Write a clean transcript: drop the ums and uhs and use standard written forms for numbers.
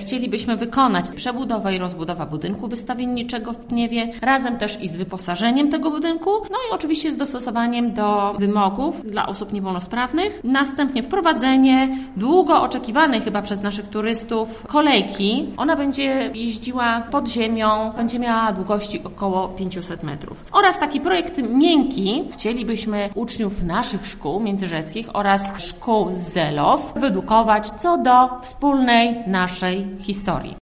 Chcielibyśmy wykonać przebudowę i rozbudowę budynku wystawienniczego w Pniewie, razem też i z wyposażeniem tego budynku, no i oczywiście z dostosowaniem do wymogów dla osób niepełnosprawnych. Następnie wprowadzenie długo oczekiwanej chyba przez naszych turystów kolejki. Ona będzie jeździła pod ziemią, będzie miała długości około 500 metrów. Oraz taki projekt miękki. Chcielibyśmy uczniów naszych szkół międzyrzeckich oraz szkół z Zelow wyedukować co do wspólnej naszej historii.